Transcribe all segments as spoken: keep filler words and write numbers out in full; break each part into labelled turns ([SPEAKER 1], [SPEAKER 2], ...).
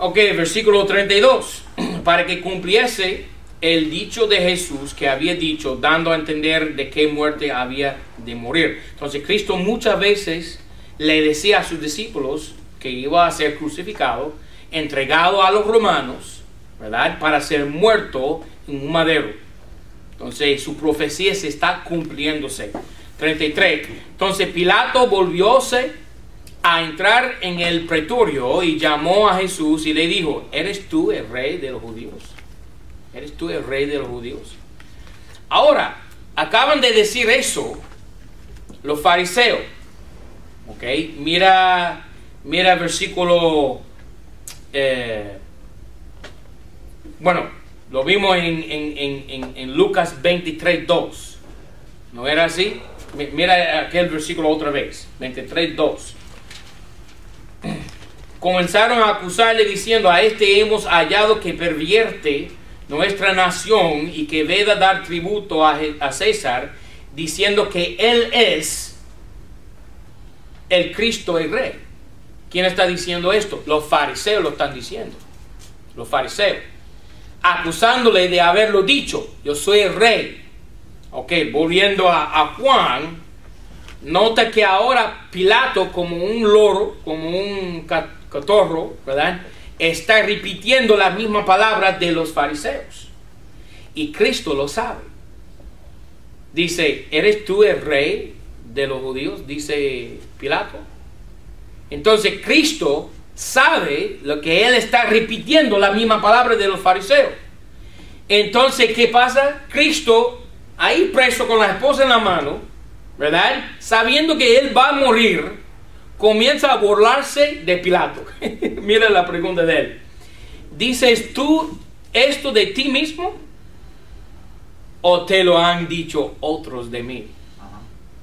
[SPEAKER 1] Ok, versículo treinta y dos. Para que cumpliese el dicho de Jesús que había dicho, dando a entender de qué muerte había de morir. Entonces Cristo muchas veces le decía a sus discípulos que iba a ser crucificado, entregado a los romanos, ¿verdad? Para ser muerto en un madero. Entonces su profecía se está cumpliéndose. treinta y tres. Entonces Pilato volvióse a entrar en el pretorio y llamó a Jesús y le dijo, ¿eres tú el rey de los judíos? ¿Eres tú el rey de los judíos? Ahora, acaban de decir eso los fariseos. Ok, mira, mira el versículo, eh, bueno, lo vimos en, en, en, en Lucas veintitrés, dos. ¿No era así? Mira aquel versículo otra vez, veintitrés, dos. Comenzaron a acusarle diciendo, a este hemos hallado que pervierte nuestra nación y que veda dar tributo a, a César, diciendo que él es el Cristo el Rey. ¿Quién está diciendo esto? Los fariseos lo están diciendo. Los fariseos. Acusándole de haberlo dicho, yo soy el Rey. Ok, volviendo a, a Juan, nota que ahora Pilato, como un loro, como un catorro, ¿verdad?, está repitiendo las mismas palabras de los fariseos. Y Cristo lo sabe. Dice, ¿eres tú el rey de los judíos? Dice Pilato. Entonces Cristo sabe lo que él está repitiendo, la misma palabra de los fariseos. Entonces, ¿qué pasa? Cristo, ahí preso con la esposa en la mano, ¿verdad?, sabiendo que él va a morir, comienza a burlarse de Pilato. Mira la pregunta de él. ¿Dices tú esto de ti mismo? ¿O te lo han dicho otros de mí? Uh-huh.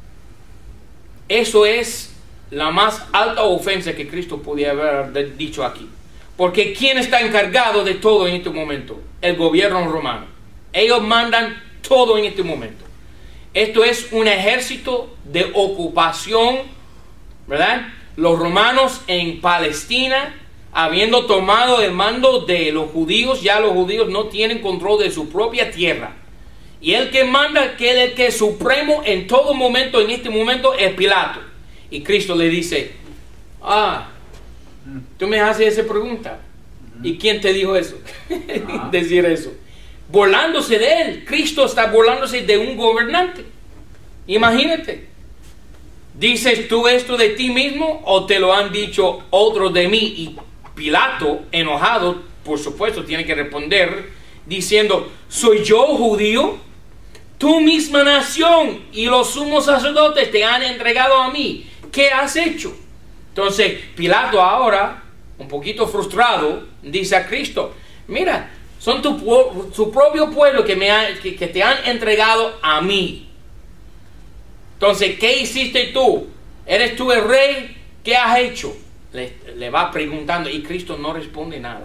[SPEAKER 1] Eso es la más alta ofensa que Cristo podía haber dicho aquí. Porque ¿quién está encargado de todo en este momento? El gobierno romano. Ellos mandan todo en este momento. Esto es un ejército de ocupación, ¿verdad? Los romanos en Palestina, habiendo tomado el mando de los judíos, ya los judíos no tienen control de su propia tierra. Y el que manda, que el que es supremo en todo momento, en este momento, es Pilato. Y Cristo le dice, ah, tú me haces esa pregunta. ¿Y quién te dijo eso? Ah. Decir eso. Burlándose de él. Cristo está burlándose de un gobernante. Imagínate. ¿Dices tú esto de ti mismo o te lo han dicho otros de mí? Y Pilato, enojado, por supuesto, tiene que responder diciendo, ¿soy yo judío? Tu misma nación y los sumos sacerdotes te han entregado a mí. ¿Qué has hecho? Entonces Pilato ahora, un poquito frustrado, dice a Cristo, mira, son tu, tu propio pueblo que, me ha, que, que te han entregado a mí. Entonces, ¿qué hiciste tú? ¿Eres tú el rey? ¿Qué has hecho? Le, le va preguntando y Cristo no responde nada.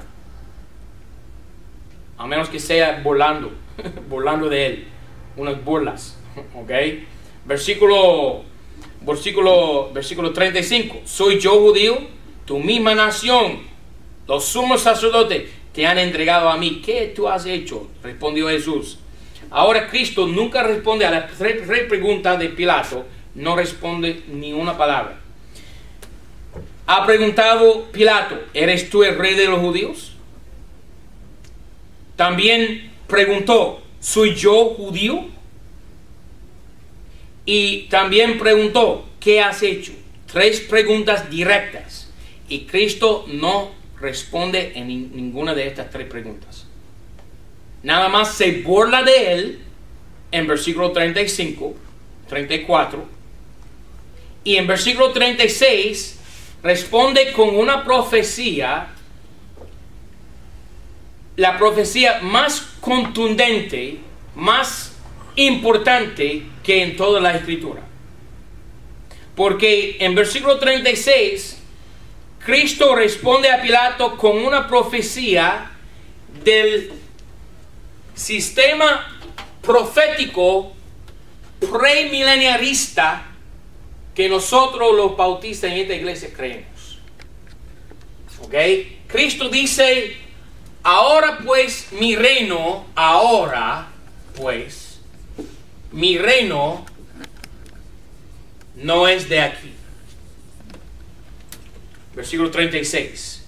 [SPEAKER 1] A menos que sea burlando, burlando de él. Unas burlas. ¿Ok? Versículo, versículo, versículo treinta y cinco. ¿Soy yo judío? Tu misma nación, los sumos sacerdotes, te han entregado a mí. ¿Qué tú has hecho? Respondió Jesús. Ahora Cristo nunca responde a la tres preguntas de Pilato, no responde ni una palabra. Ha preguntado Pilato, ¿eres tú el rey de los judíos? También preguntó, ¿soy yo judío? Y también preguntó, ¿qué has hecho? Tres preguntas directas. Y Cristo no responde en ninguna de estas tres preguntas. Nada más se burla de él en versículo treinta y cinco, treinta y cuatro. Y en versículo treinta y seis responde con una profecía, la profecía más contundente, más importante que en toda la Escritura. Porque en versículo treinta y seis, Cristo responde a Pilato con una profecía del sistema profético premileniarista que nosotros los bautistas en esta iglesia creemos. ¿Ok? Cristo dice, ahora pues mi reino, ahora pues mi reino no es de aquí. Versículo treinta y seis.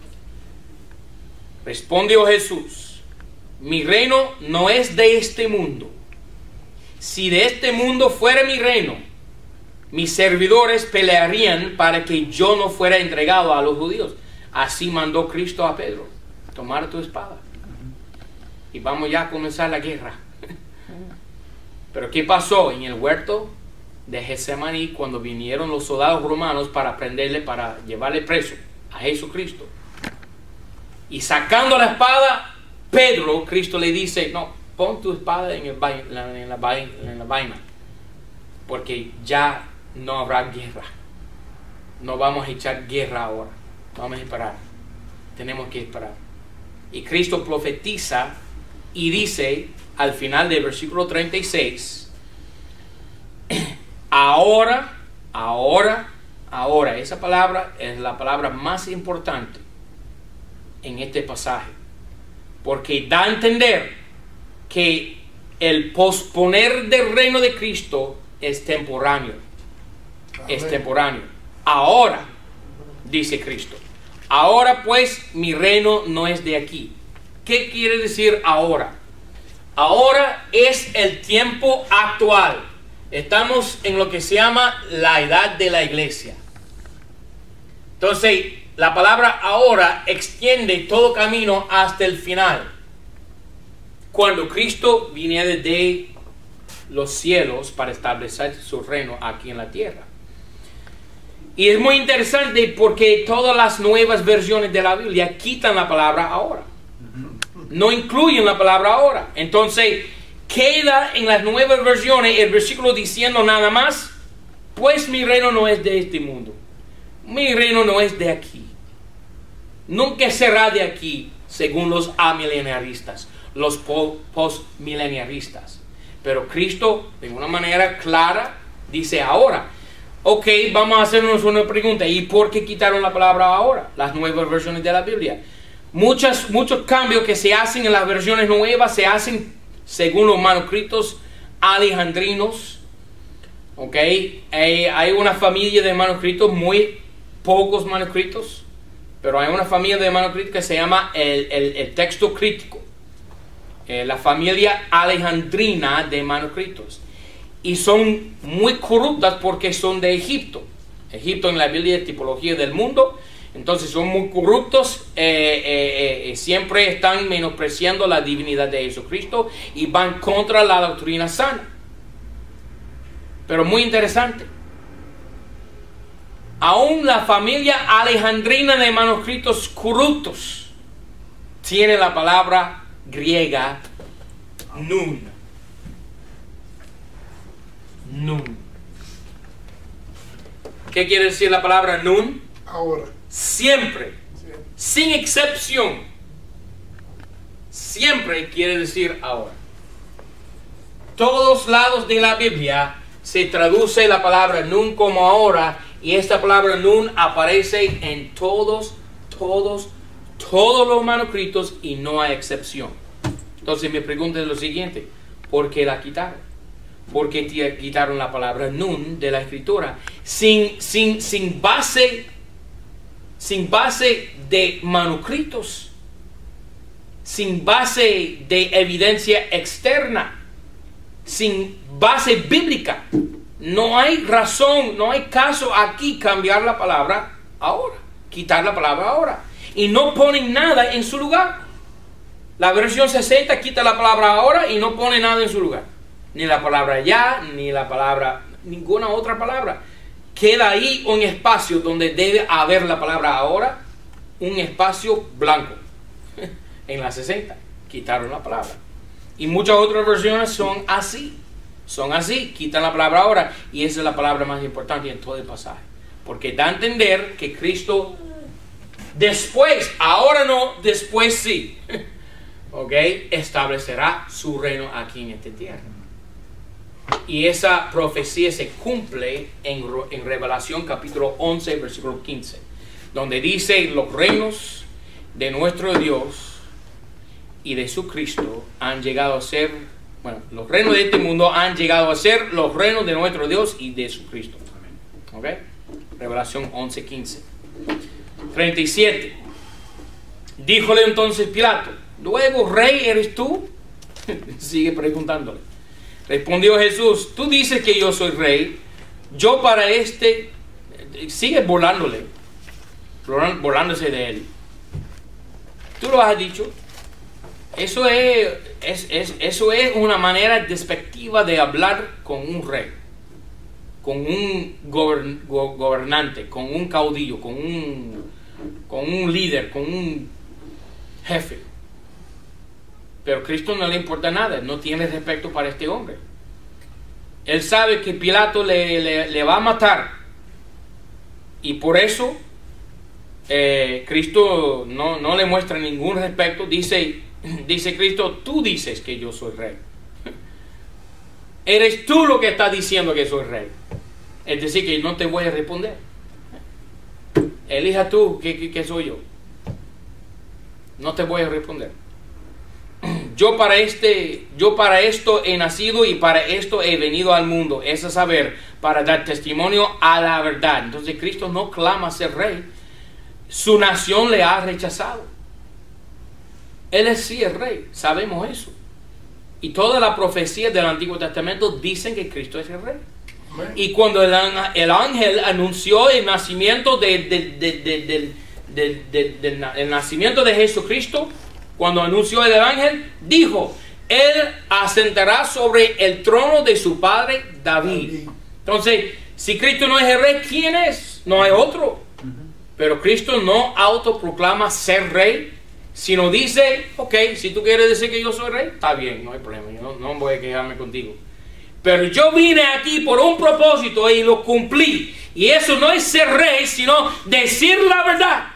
[SPEAKER 1] Respondió Jesús, mi reino no es de este mundo. Si de este mundo fuera mi reino, mis servidores pelearían para que yo no fuera entregado a los judíos. Así mandó Cristo a Pedro, tomar tu espada. Y vamos ya a comenzar la guerra. Pero ¿qué pasó en el huerto de Getsemaní cuando vinieron los soldados romanos para prenderle, para llevarle preso a Jesucristo? Y sacando la espada, Pedro, Cristo le dice, no, pon tu espada en, el, en, la, en, la, en la vaina, porque ya no habrá guerra. No vamos a echar guerra ahora. Vamos a esperar. Tenemos que esperar. Y Cristo profetiza y dice al final del versículo treinta y seis, ahora, ahora, ahora. Esa palabra es la palabra más importante en este pasaje, porque da a entender que el posponer del reino de Cristo es temporáneo. Amén. Es temporáneo. Ahora, dice Cristo, ahora pues mi reino no es de aquí. ¿Qué quiere decir ahora? Ahora es el tiempo actual. Estamos en lo que se llama la edad de la iglesia. Entonces, la palabra ahora extiende todo camino hasta el final, cuando Cristo viniera de los cielos para establecer su reino aquí en la tierra. Y es muy interesante porque todas las nuevas versiones de la Biblia quitan la palabra ahora. No incluyen la palabra ahora. Entonces, queda en las nuevas versiones el versículo diciendo nada más, pues mi reino no es de este mundo. Mi reino no es de aquí. Nunca será de aquí, según los amileniaristas, los postmileniaristas. Pero Cristo, de una manera clara, dice ahora. Ok, vamos a hacernos una pregunta. ¿Y por qué quitaron la palabra ahora? Las nuevas versiones de la Biblia. Muchas, muchos cambios que se hacen en las versiones nuevas se hacen según los manuscritos alejandrinos. Ok, hay, hay una familia de manuscritos, muy pocos manuscritos, pero hay una familia de manuscritos que se llama el, el, el texto crítico. Eh, la familia alejandrina de manuscritos. Y son muy corruptas porque son de Egipto. Egipto en la Biblia es tipología del mundo. Entonces son muy corruptos. Eh, eh, eh, siempre están menospreciando la divinidad de Jesucristo y van contra la doctrina sana. Pero muy interesante. Aún la familia alejandrina de manuscritos corruptos tiene la palabra griega nun. Nun. ¿Qué quiere decir la palabra nun?
[SPEAKER 2] Ahora.
[SPEAKER 1] Siempre. Sí. Sin excepción. Siempre quiere decir ahora. Todos lados de la Biblia se traduce la palabra nun como ahora, y esta palabra nun aparece en todos, todos, todos los manuscritos y no hay excepción. Entonces mi pregunta es lo siguiente: ¿por qué la quitaron? ¿Por qué quitaron la palabra nun de la escritura? Sin, sin, sin base, sin base de manuscritos, sin base de evidencia externa, sin base bíblica. No hay razón, no hay caso aquí cambiar la palabra ahora, quitar la palabra ahora. Y no ponen nada en su lugar. La versión sesenta quita la palabra ahora y no pone nada en su lugar. Ni la palabra ya, ni la palabra, ninguna otra palabra. Queda ahí un espacio donde debe haber la palabra ahora, un espacio blanco. En la sesenta quitaron la palabra. Y muchas otras versiones son así. Son así, quitan la palabra ahora. Y esa es la palabra más importante en todo el pasaje. Porque da a entender que Cristo después, ahora no, después sí. ¿Ok? Establecerá su reino aquí en esta tierra. Y esa profecía se cumple en, en Revelación capítulo once, versículo quince. donde dice los reinos de nuestro Dios y de su Cristo han llegado a ser, bueno, los reinos de este mundo han llegado a ser los reinos de nuestro Dios y de su Cristo. ¿Ok? Revelación once, quince. treinta y siete. Díjole entonces Pilato, ¿luego rey eres tú? Sigue preguntándole. Respondió Jesús, tú dices que yo soy rey. Yo para este... Sigue volándole, volándose de él. Tú lo has dicho. Eso es, es, es, eso es una manera despectiva de hablar con un rey, con un gobern, go, gobernante, con un caudillo, con un, con un líder, con un jefe. Pero a Cristo no le importa nada, no tiene respeto para este hombre. Él sabe que Pilato le, le, le va a matar. Y por eso eh, Cristo no, no le muestra ningún respeto. Dice, dice Cristo, tú dices que yo soy rey. Eres tú lo que está diciendo que soy rey. Es decir, que no te voy a responder. Elija tú que, que, que soy yo. No te voy a responder. Yo para este, yo para esto he nacido y para esto he venido al mundo, es a saber, para dar testimonio a la verdad. Entonces Cristo no clama ser rey. Su nación le ha rechazado. Él es sí el rey, sabemos eso. Y toda la profecía del Antiguo Testamento dicen que Cristo es el rey. Amén. Y cuando el, el ángel anunció el nacimiento de, de, de, de, de, de, de, de, de, el nacimiento de Jesucristo, cuando anunció el ángel, dijo, él asentará sobre el trono de su padre David. Entonces, si Cristo no es el rey, ¿quién es? No hay otro. Pero Cristo no autoproclama ser rey, sino dice, ok, si tú quieres decir que yo soy rey, está bien, no hay problema, yo no, no voy a quejarme contigo. Pero yo vine aquí por un propósito y lo cumplí. Y eso no es ser rey, sino decir la verdad.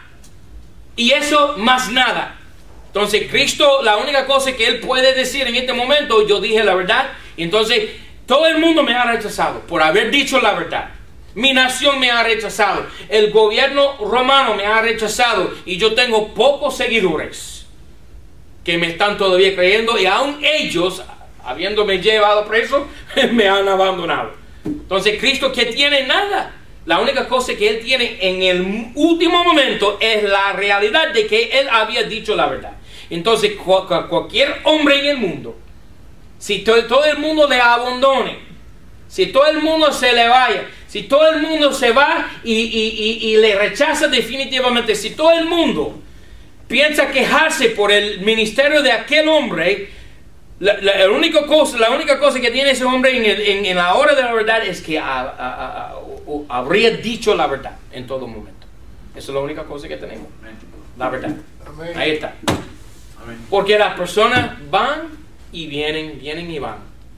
[SPEAKER 1] Y eso más nada. Entonces Cristo, la única cosa que Él puede decir en este momento, yo dije la verdad. Y entonces todo el mundo me ha rechazado por haber dicho la verdad. Mi nación me ha rechazado. El gobierno romano me ha rechazado. Y yo tengo pocos seguidores que me están todavía creyendo. Y aún ellos, habiéndome llevado preso, me han abandonado. Entonces Cristo, que tiene nada. La única cosa que Él tiene en el último momento es la realidad de que Él había dicho la verdad. Entonces cu cualquier hombre en el mundo, si to todo el mundo le abandone, si todo el mundo se le vaya, si todo el mundo se va y, y, y, y le rechaza definitivamente, si todo el mundo piensa quejarse por el ministerio de aquel hombre, la, la, la, única, cosa, la única cosa que tiene ese hombre en, el, en, en la hora de la verdad es que a, a, a, a, habría dicho la verdad en todo momento. Esa es la única cosa que tenemos. La verdad. Amén. Ahí está. Amén. Porque las personas van y vienen, vienen y van.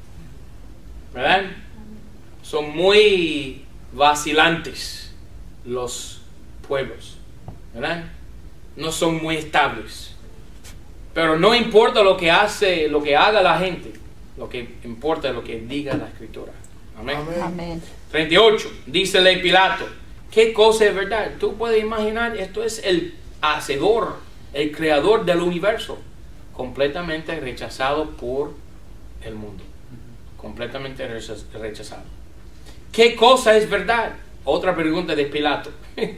[SPEAKER 1] ¿Verdad? Son muy vacilantes los pueblos. ¿Verdad? No son muy estables. Pero no importa lo que hace, lo que haga la gente. Lo que importa es lo que diga la Escritura. Amén. Amén. treinta y ocho. Dícele Pilato, ¿qué cosa es verdad? Tú puedes imaginar, esto es el hacedor, el creador del universo, completamente rechazado por el mundo. Completamente rechazado. ¿Qué cosa es verdad? Otra pregunta de Pilato.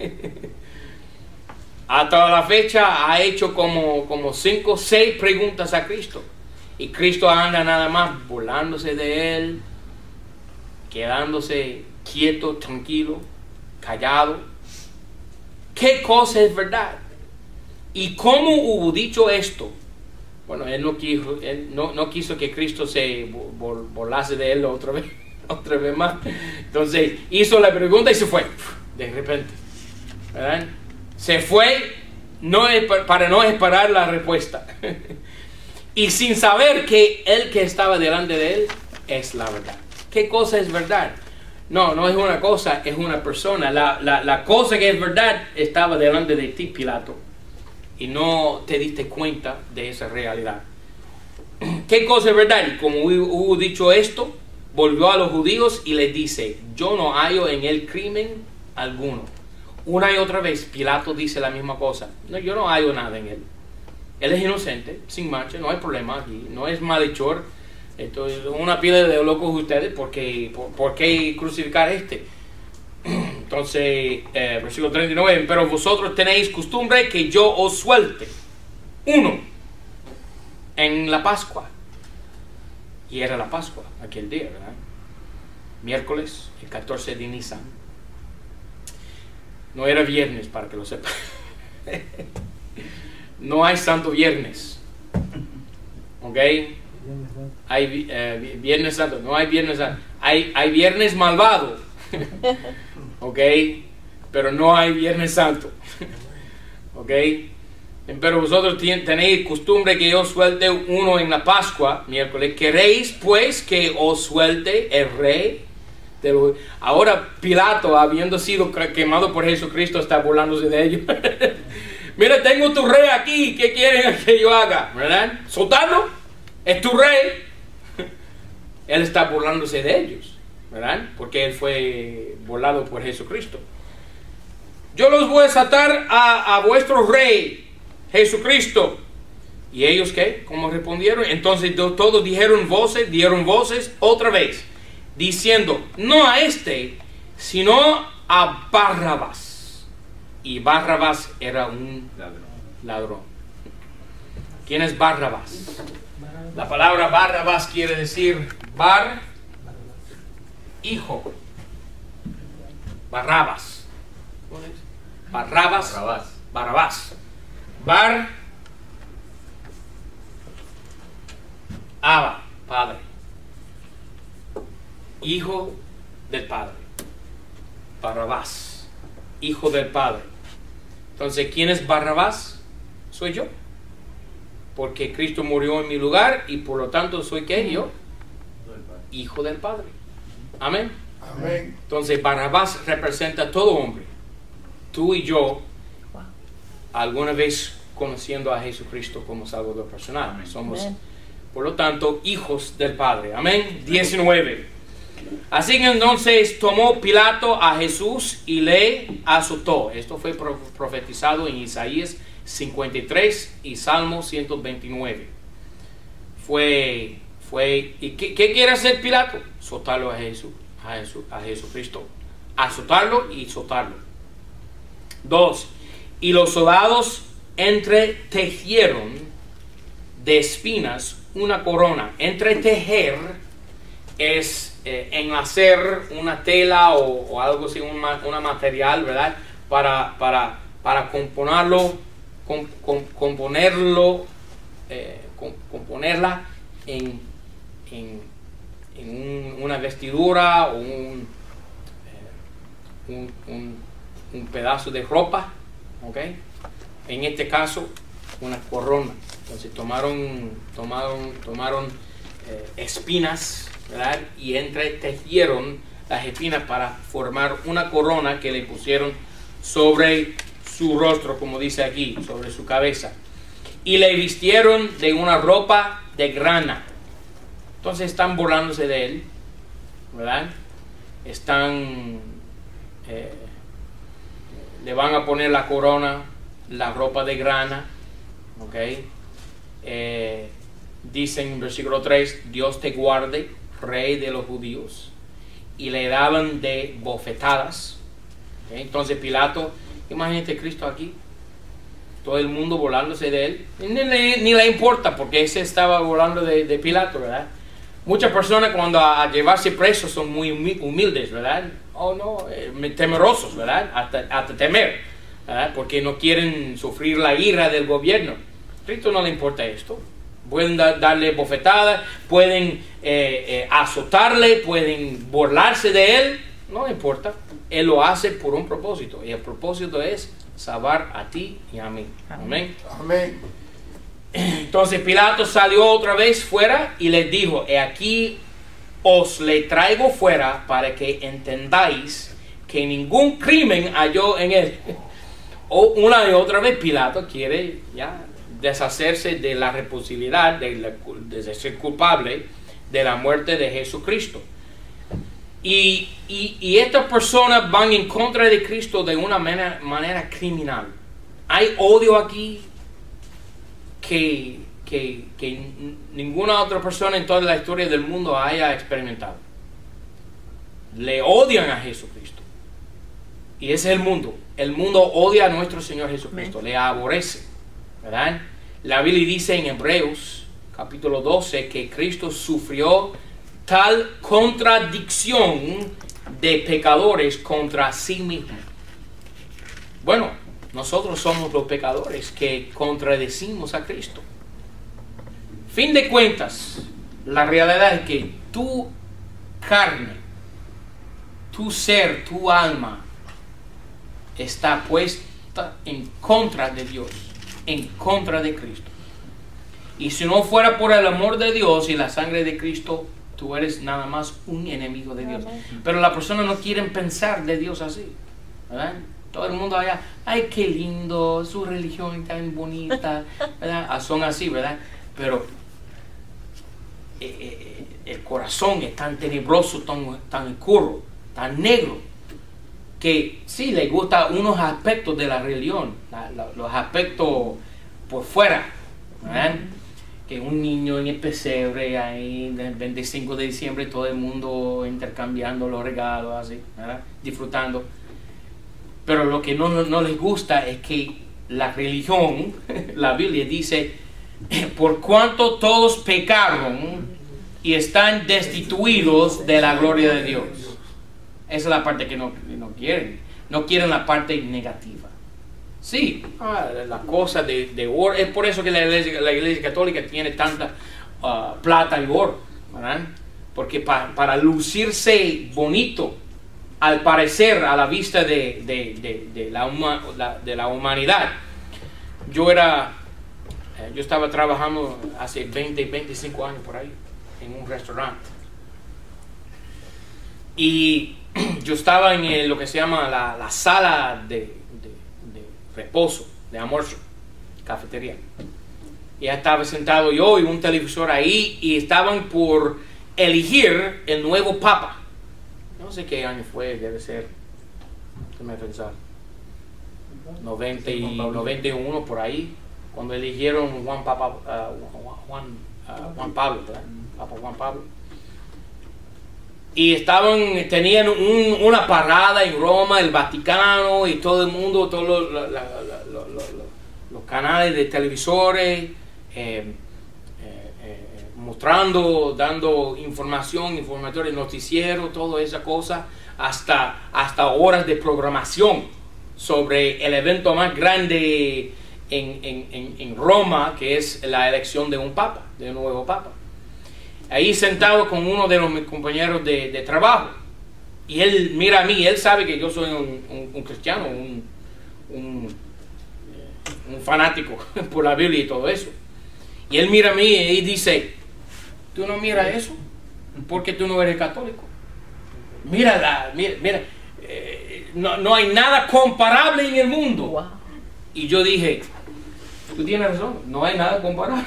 [SPEAKER 1] Hasta la fecha ha hecho como, como cinco o seis preguntas a Cristo. Y Cristo anda nada más burlándose de él, quedándose quieto, tranquilo, callado. ¿Qué cosa es verdad? ¿Y cómo hubo dicho esto? Bueno, él no quiso, él no, no quiso que Cristo se burlase de él otra vez, otra vez más. Entonces hizo la pregunta y se fue, de repente. ¿Verdad? Se fue no es para no esperar la respuesta. Y sin saber que el que estaba delante de él es la verdad. ¿Qué cosa es verdad? No, no es una cosa, es una persona. La, la, la cosa que es verdad estaba delante de ti, Pilato. Y no te diste cuenta de esa realidad. ¿Qué cosa es verdad? Y como hubo dicho esto, volvió a los judíos y les dice, yo no hallo en él crimen alguno. Una y otra vez Pilato dice la misma cosa. No, yo no hallo nada en él. Él es inocente, sin mancha, no hay problema aquí. No es malhechor. Esto es una pila de locos ustedes. ¿Por qué, por, por qué crucificar a este? Entonces, eh, versículo treinta y nueve. Pero vosotros tenéis costumbre que yo os suelte uno en la Pascua. Y era la Pascua aquel día, ¿verdad? Miércoles, el catorce de Nisan. No era viernes, para que lo sepan. No hay Santo Viernes. ¿Ok? Hay eh, Viernes Santo. No hay Viernes Santo. Hay, hay Viernes Malvado. ¿Ok? Pero no hay Viernes Santo. ¿Ok? Pero vosotros tenéis costumbre que yo suelte uno en la Pascua, miércoles. ¿Queréis pues que os suelte el rey? Ahora Pilato, habiendo sido quemado por Jesucristo, está burlándose de ellos. Mira, tengo tu rey aquí, ¿qué quieren que yo haga? ¿Verdad? ¿Soltarlo? Es tu rey. Él está burlándose de ellos, ¿verdad? Porque él fue burlado por Jesucristo. Yo los voy a desatar a, a vuestro rey, Jesucristo. ¿Y ellos qué? ¿Cómo respondieron? Entonces todos dijeron voces, dieron voces otra vez, diciendo, no a este, sino a Barrabás. Y Barrabás era un ladrón. ladrón. ¿Quién es Barrabás? La palabra Barrabás quiere decir Bar, hijo. Barrabás. Barrabás. Barrabás. Barrabás. Bar, Abba, padre. Hijo del Padre. Barrabás, hijo del Padre. Entonces, ¿quién es Barrabás? Soy yo. Porque Cristo murió en mi lugar y por lo tanto soy ¿qué? Yo, hijo del Padre. Amén.
[SPEAKER 2] Amén.
[SPEAKER 1] Entonces, Barrabás representa a todo hombre. Tú y yo, alguna vez conociendo a Jesucristo como Salvador personal. Amén. Somos, Amén. Por lo tanto, hijos del Padre. Amén. diecinueve. Así que entonces tomó Pilato a Jesús y le azotó. Esto fue profetizado en Isaías cincuenta y tres y Salmo ciento veintinueve. Fue, fue, ¿y qué, qué quiere hacer Pilato? Azotarlo a Jesús, a Jesús, a Jesucristo. Azotarlo y azotarlo. Dos. Y los soldados entretejieron de espinas una corona. Entretejer es eh, enhacer una tela o, o algo así, un una material, ¿verdad? Para, para, para componerlo, com, com, componerlo, eh, com, componerla en, en, en un, una vestidura o un, eh, un, un, un pedazo de ropa, ¿ok? En este caso, una corona. Entonces tomaron, tomaron, tomaron eh, espinas, ¿verdad? Y entretejieron las espinas para formar una corona que le pusieron sobre su rostro, como dice aquí, sobre su cabeza. Y le vistieron de una ropa de grana. Entonces están burlándose de él, ¿verdad? Están, eh, le van a poner la corona, la ropa de grana, ¿ok? Eh, dicen en versículo tres, Dios te guarde, rey de los judíos, y le daban de bofetadas. ¿Okay? Entonces Pilato, imagínate Cristo aquí, todo el mundo volándose de él, ni, ni, ni le importa, porque ese estaba volando de, de Pilato, ¿verdad? Muchas personas cuando a, a llevarse presos son muy humildes, ¿verdad? Oh no, eh, temerosos, ¿verdad? Hasta, hasta temer, ¿verdad? Porque no quieren sufrir la ira del gobierno. A Cristo no le importa esto. Pueden da, darle bofetadas, pueden eh, eh, azotarle, pueden burlarse de él, no le importa. Él lo hace por un propósito, y el propósito es salvar a ti y a mí. Amén.
[SPEAKER 2] Amén.
[SPEAKER 1] Entonces Pilato salió otra vez fuera y les dijo, he aquí os le traigo fuera para que entendáis que ningún crimen halló en él. O una y otra vez Pilato quiere ya deshacerse de la responsabilidad de, la, de ser culpable de la muerte de Jesucristo. Y, y, y estas personas van en contra de Cristo de una manera, manera criminal. Hay odio aquí que, que, que ninguna otra persona en toda la historia del mundo haya experimentado. Le odian a Jesucristo. Y ese es el mundo. El mundo odia a nuestro Señor Jesucristo. Le aborrece. ¿Verdad? La Biblia dice en Hebreos capítulo doce que Cristo sufrió tal contradicción de pecadores contra sí mismo. Bueno, nosotros somos los pecadores que contradecimos a Cristo. Fin de cuentas, la realidad es que tu carne, tu ser, tu alma está puesta en contra de Dios, en contra de Cristo. Y si no fuera por el amor de Dios y la sangre de Cristo, tú eres nada más un enemigo de Dios. Pero las personas no quieren pensar de Dios así, ¿verdad? Todo el mundo allá, ay, qué lindo, su religión tan bonita, ¿verdad? Ah, son así, ¿verdad? Pero eh, eh, el corazón es tan tenebroso, tan, tan oscuro, tan negro, que sí, le gustan unos aspectos de la religión, la, la, los aspectos por fuera, ¿verdad? Que un niño en el pesebre ahí el veinticinco de diciembre, todo el mundo intercambiando los regalos así, ¿verdad? Disfrutando. Pero lo que no, no, no les gusta es que la religión, la Biblia dice, por cuanto todos pecaron y están destituidos de la gloria de Dios. Esa es la parte que no, que no quieren. No quieren la parte negativa. Sí, ah, la cosa de, de oro. Es por eso que la iglesia, la iglesia católica tiene tanta uh, plata y oro, ¿verdad? Porque pa, para lucirse bonito, al parecer, a la vista de, de, de, de, la, la, de la humanidad. Yo era, eh, yo estaba trabajando hace veinte, veinticinco años por ahí, en un restaurante. Y yo estaba en el, lo que se llama la, la sala de, de, de reposo, de almuerzo, cafetería. Y ya estaba sentado yo y un televisor ahí y estaban por elegir el nuevo papa. No sé qué año fue, debe ser, déjame pensar, noventa y noventa y uno por ahí, cuando eligieron Juan, Papa, uh, Juan, uh, Juan Pablo, ¿verdad? Papa Juan Pablo. Y estaban, tenían un, una parada en Roma, el Vaticano y todo el mundo, todos los, los, los, los, los, los canales de televisores, eh, mostrando, dando información, informadores, noticieros, toda esa cosa, hasta, hasta horas de programación sobre el evento más grande en, en, en, en Roma, que es la elección de un papa, de un nuevo papa. Ahí sentado con uno de los mis compañeros de, de trabajo, y él mira a mí, él sabe que yo soy un, un, un cristiano, un, un, un fanático por la Biblia y todo eso. Y él mira a mí y dice, ¿tú no miras eso? Porque tú no eres católico. Mírala, mira, mira eh, no, no hay nada comparable en el mundo. Wow. Y yo dije, tú tienes razón, no hay nada comparable.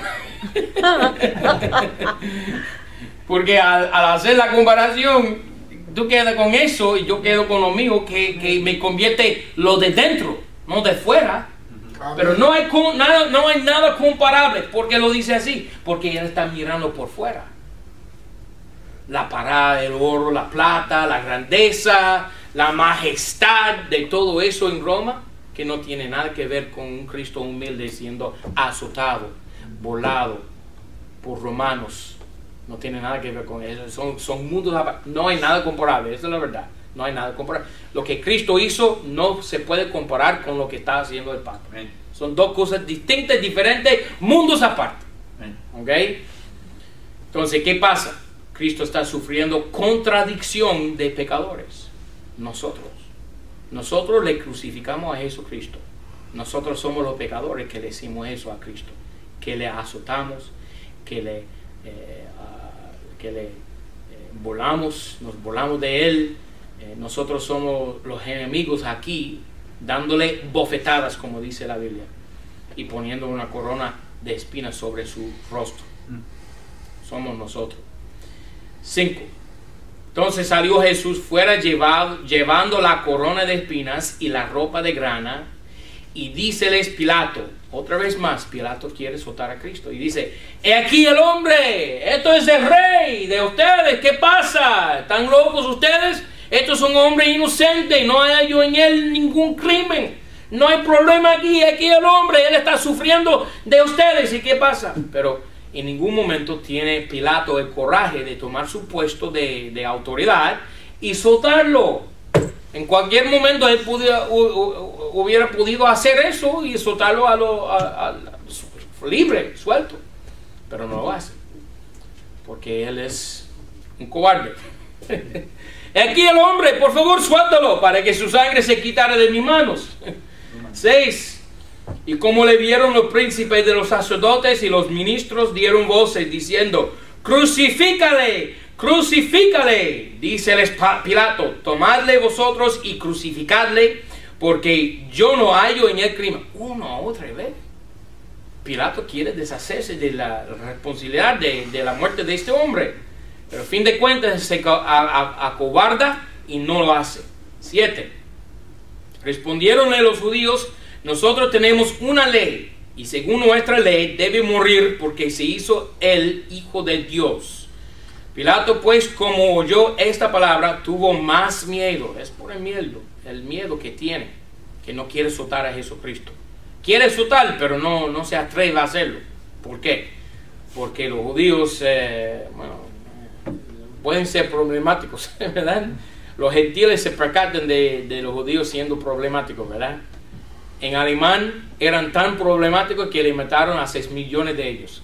[SPEAKER 1] Porque al, al hacer la comparación, tú quedas con eso y yo quedo con lo mío, que, que me convierte lo de dentro, no de fuera. Pero no hay, nada, no hay nada comparable. ¿Por qué lo dice así? Porque él está mirando por fuera. La parada del oro, la plata, la grandeza, la majestad de todo eso en Roma, que no tiene nada que ver con un Cristo humilde siendo azotado, volado por romanos. No tiene nada que ver con eso. Son, son mundos, no hay nada comparable, esa es la verdad. No hay nada comparable. Lo que Cristo hizo no se puede comparar con lo que está haciendo el Papa. Amén. Son dos cosas distintas, diferentes, mundos aparte. ¿Ok? Entonces, ¿qué pasa? Cristo está sufriendo contradicción de pecadores. Nosotros. Nosotros le crucificamos a Jesucristo. Nosotros somos los pecadores que le hicimos eso a Cristo. Que le azotamos, que le, eh, uh, que le eh, volamos, nos volamos de Él. Eh, nosotros somos los enemigos aquí, dándole bofetadas, como dice la Biblia, y poniendo una corona de espinas sobre su rostro. Mm. Somos nosotros. Cinco. Entonces salió Jesús fuera llevado, llevando la corona de espinas y la ropa de grana. Y díceles Pilato, otra vez más, Pilato quiere soltar a Cristo. Y dice, he aquí el hombre, esto es el rey de ustedes, ¿qué pasa? ¿Están locos ustedes? Esto es un hombre inocente, no hay yo en él ningún crimen. No hay problema aquí, aquí el hombre, él está sufriendo de ustedes. ¿Y qué pasa? Pero en ningún momento tiene Pilato el coraje de tomar su puesto de, de autoridad y soltarlo. En cualquier momento él pudiera, hubiera podido hacer eso y soltarlo a lo, a, a, libre, suelto. Pero no lo hace. Porque él es un cobarde. Aquí el hombre, por favor, suéltalo para que su sangre se quitara de mis manos. Seis. Y como le vieron los príncipes de los sacerdotes y los ministros, dieron voces diciendo, crucifícale. Crucifícale, díceles Pilato, tomadle vosotros y crucificadle, porque yo no hallo en el crimen. Una otra vez. Pilato quiere deshacerse de la responsabilidad de, de la muerte de este hombre, pero a fin de cuentas se acobarda y no lo hace. Siete. Respondieronle los judíos, nosotros tenemos una ley, y según nuestra ley debe morir porque se hizo el Hijo de Dios. Pilato, pues, como oyó esta palabra, tuvo más miedo. Es por el miedo, el miedo que tiene, que no quiere soltar a Jesucristo. Quiere soltar, pero no, no se atreve a hacerlo. ¿Por qué? Porque los judíos, eh, bueno, pueden ser problemáticos, ¿verdad? Los gentiles se percatan de, de los judíos siendo problemáticos, ¿verdad? En alemán eran tan problemáticos que le mataron a seis millones de ellos.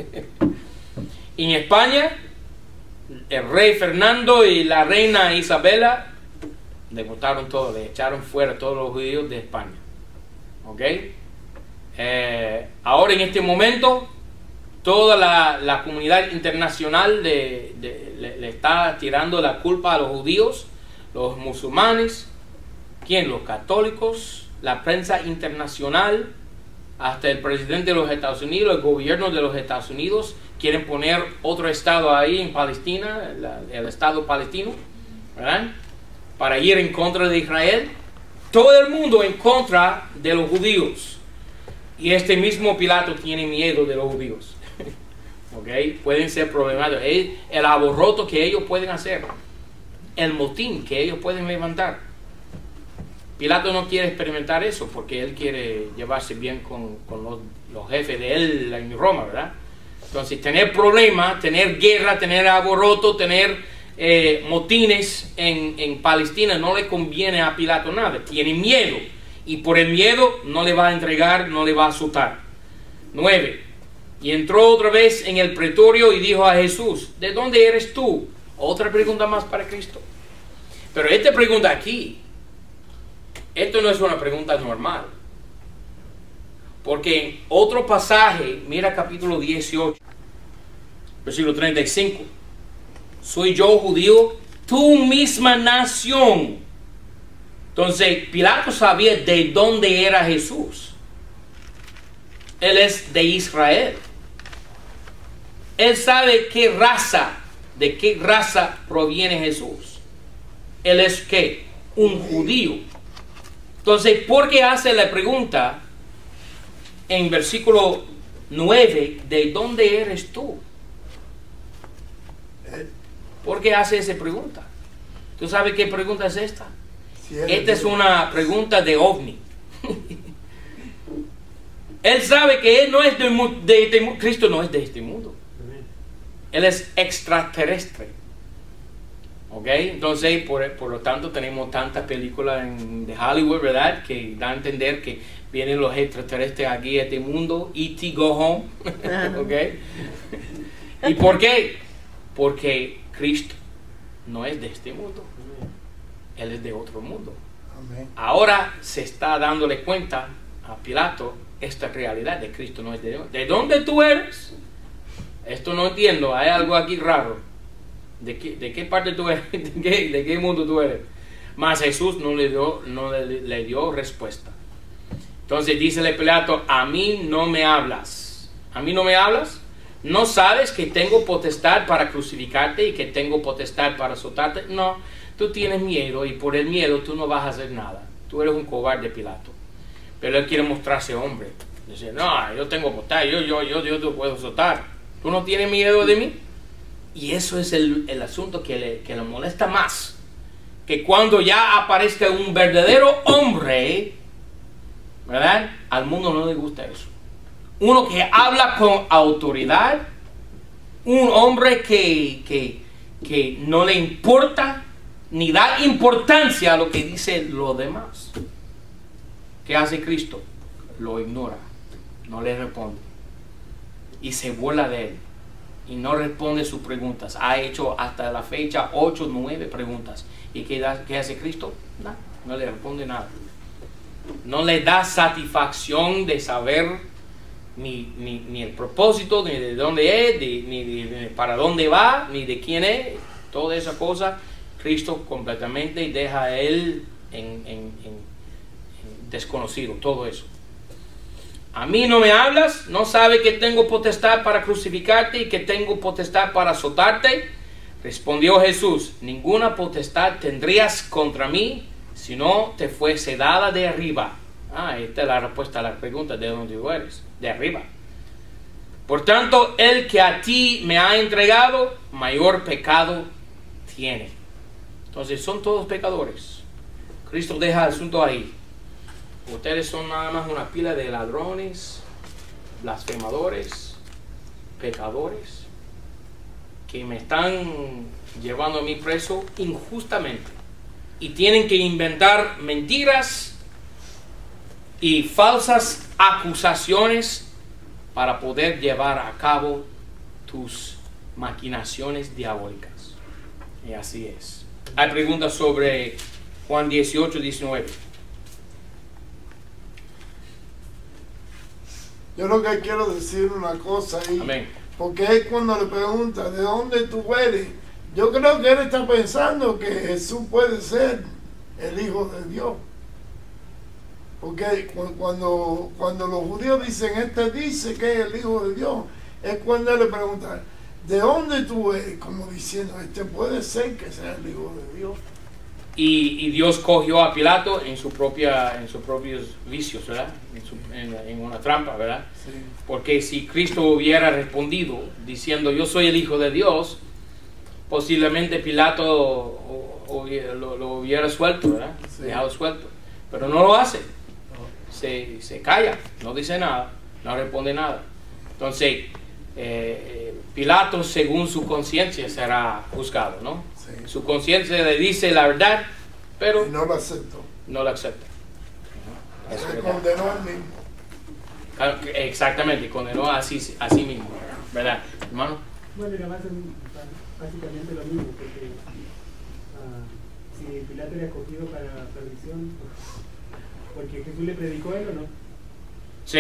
[SPEAKER 1] En España, el rey Fernando y la reina Isabela le botaron todo, le echaron fuera a todos los judíos de España. ¿Ok? Eh, ahora en este momento toda la, la comunidad internacional de, de, le, le está tirando la culpa a los judíos, los musulmanes, ¿quién? Los católicos, la prensa internacional, hasta el presidente de los Estados Unidos, el gobierno de los Estados Unidos quieren poner otro estado ahí en Palestina, la, el estado palestino, ¿verdad? Para ir en contra de Israel. Todo el mundo en contra de los judíos. Y este mismo Pilato tiene miedo de los judíos. ¿Ok? Pueden ser problemáticos. El, el alboroto que ellos pueden hacer. El motín que ellos pueden levantar. Pilato no quiere experimentar eso porque él quiere llevarse bien con, con los, los jefes de él en Roma, ¿verdad? Entonces, tener problemas, tener guerra, tener alboroto, tener eh, motines en, en Palestina no le conviene a Pilato nada. Tiene miedo. Y por el miedo no le va a entregar, no le va a soltar. Nueve. Y entró otra vez en el pretorio y dijo a Jesús, ¿de dónde eres tú? Otra pregunta más para Cristo. Pero esta pregunta aquí, esto no es una pregunta normal. Porque en otro pasaje, mira capítulo dieciocho, versículo treinta y cinco. ¿Soy yo judío? Tu misma nación. Entonces, Pilato sabía de dónde era Jesús. Él es de Israel. Él sabe qué raza, de qué raza proviene Jesús. Él es ¿qué? Un judío. Entonces, ¿por qué hace la pregunta en versículo nueve, ¿de dónde eres tú? ¿Por qué hace esa pregunta? ¿Tú sabes qué pregunta es esta? Esta es una pregunta de ovni. Él sabe que él no es de, de, de Cristo no es de este mundo. Él es extraterrestre. ¿Ok? Entonces, por, por lo tanto, tenemos tantas películas en, de Hollywood, ¿verdad? Que da a entender que vienen los extraterrestres aquí a este mundo. E T Go Home. ¿Ok? ¿Y por qué? Porque Cristo no es de este mundo. Él es de otro mundo. Amén. Ahora se está dándole cuenta a Pilato esta realidad de Cristo no es de Dios. ¿De dónde tú eres? Esto no entiendo. Hay algo aquí raro. ¿De qué, de qué parte tú eres? ¿De qué, de qué mundo tú eres? Mas Jesús no le dio, no le, le dio respuesta. Entonces dícele Pilato, a mí no me hablas. ¿A mí no me hablas? ¿No sabes que tengo potestad para crucificarte y que tengo potestad para azotarte? No, tú tienes miedo y por el miedo tú no vas a hacer nada. Tú eres un cobarde, Pilato. Pero él quiere mostrarse hombre. Dice, no, yo tengo potestad, yo, yo, yo, yo te puedo azotar. ¿Tú no tienes miedo de mí? Y eso es el, el asunto que le, que le molesta más. Que cuando ya aparezca un verdadero hombre, ¿verdad? Al mundo no le gusta eso. Uno que habla con autoridad, un hombre que, que, que no le importa ni da importancia a lo que dice los demás. ¿Qué hace Cristo? Lo ignora, no le responde y se burla de él y no responde sus preguntas. Ha hecho hasta la fecha ocho, nueve preguntas. ¿Y qué, da, qué hace Cristo? Nada, no le responde nada. No le da satisfacción de saber ni, ni, ni el propósito, ni de dónde es, ni, ni, ni para dónde va, ni de quién es. Toda esa cosa, Cristo completamente deja a él en, en, en, en desconocido, todo eso. A mí no me hablas, no sabe que tengo potestad para crucificarte y que tengo potestad para azotarte. Respondió Jesús, ninguna potestad tendrías contra mí si no te fuese dada de arriba. Ah, esta es la respuesta a la pregunta de dónde tú eres, de arriba. Por tanto, el que a ti me ha entregado, mayor pecado tiene. Entonces, son todos pecadores. Cristo deja el asunto ahí. Ustedes son nada más una pila de ladrones, blasfemadores, pecadores, que me están llevando a mí preso injustamente. Y tienen que inventar mentiras y falsas acusaciones para poder llevar a cabo tus maquinaciones diabólicas. Y así es. Hay preguntas sobre Juan dieciocho, diecinueve.
[SPEAKER 2] Yo lo que quiero decir una cosa ahí.
[SPEAKER 1] Amén.
[SPEAKER 2] Porque es cuando le pregunta ¿de dónde tú eres? Yo creo que él está pensando que Jesús puede ser el Hijo de Dios. Porque cuando, cuando los judíos dicen, este dice que es el Hijo de Dios, es cuando él le pregunta, ¿de dónde tú eres? Como diciendo, este puede ser que sea el Hijo de Dios.
[SPEAKER 1] Y, y Dios cogió a Pilato en, su propia, en sus propios vicios, ¿verdad? En, su, en, en una trampa, ¿verdad?
[SPEAKER 2] Sí.
[SPEAKER 1] Porque si Cristo hubiera respondido diciendo, yo soy el Hijo de Dios, posiblemente Pilato o, o, lo, lo hubiera suelto, ¿verdad? Sí. Dejado suelto. Pero no lo hace. Se, se calla, no dice nada, no responde nada. Entonces, eh, Pilato, según su conciencia, será juzgado, ¿no? Sí. Su conciencia le dice la verdad, pero
[SPEAKER 2] y no lo aceptó.
[SPEAKER 1] No lo acepta.
[SPEAKER 2] Uh-huh. Se condenó al mismo.
[SPEAKER 1] Exactamente, condenó a sí, a sí mismo, ¿verdad, hermano?
[SPEAKER 3] Bueno, era más, básicamente lo mismo, porque uh, si Pilato era escogido para perdición, porque Jesús le predicó a él, ¿o no?
[SPEAKER 1] Sí.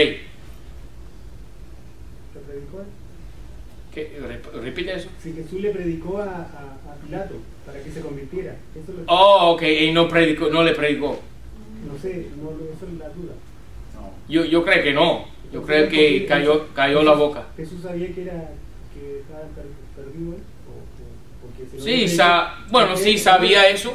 [SPEAKER 3] ¿Le predicó a él?
[SPEAKER 1] ¿Qué? ¿Repite eso?
[SPEAKER 3] Si Jesús le predicó a, a, a Pilato para que se convirtiera. Eso lo...
[SPEAKER 1] Oh, ok, y no, predicó, no le predicó.
[SPEAKER 3] No sé, no, eso es la duda.
[SPEAKER 1] No. Yo, yo creo que no. Yo creo que cayó, cayó la boca.
[SPEAKER 3] ¿Jesús sabía que era que estaba perdido él? ¿O, o, porque
[SPEAKER 1] sí, sa bueno, sí sabía eso.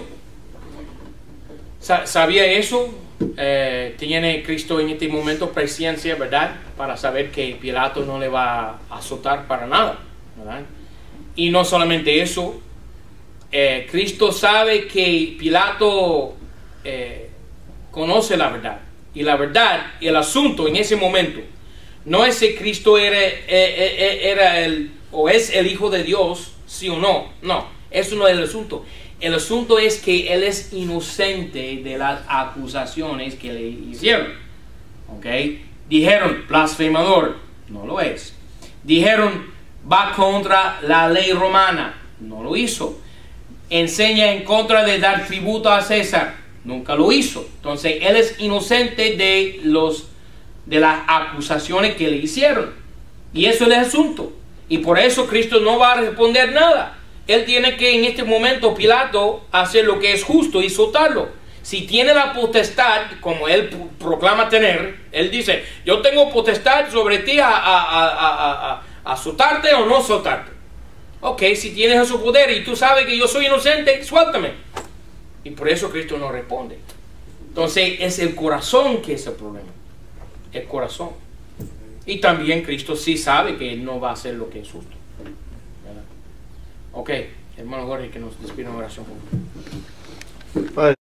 [SPEAKER 1] Sa sabía eso. Eh, tiene Cristo en este momento presencia, ¿verdad? Para saber que Pilato no le va a azotar para nada, ¿verdad? Y no solamente eso, eh, Cristo sabe que Pilato eh, conoce la verdad. Y la verdad, el asunto en ese momento, no es si Cristo era, eh, era el, o es el Hijo de Dios, sí o no. No, eso no es el asunto. El asunto es que él es inocente de las acusaciones que le hicieron. ¿Ok? Dijeron, blasfemador. No lo es. Dijeron, va contra la ley romana. No lo hizo. Enseña en contra de dar tributo a César. Nunca lo hizo. Entonces, él es inocente de, los, de las acusaciones que le hicieron. Y eso es el asunto. Y por eso Cristo no va a responder nada. Él tiene que en este momento, Pilato, hacer lo que es justo y soltarlo. Si tiene la potestad, como él proclama tener, él dice, yo tengo potestad sobre ti a, a, a, a, a soltarte o no soltarte. Ok, si tienes ese poder y tú sabes que yo soy inocente, suéltame. Y por eso Cristo no responde. Entonces es el corazón que es el problema. El corazón. Y también Cristo sí sabe que Él no va a hacer lo que es justo. ¿Verdad? Ok, hermano Jorge, que nos despide en oración.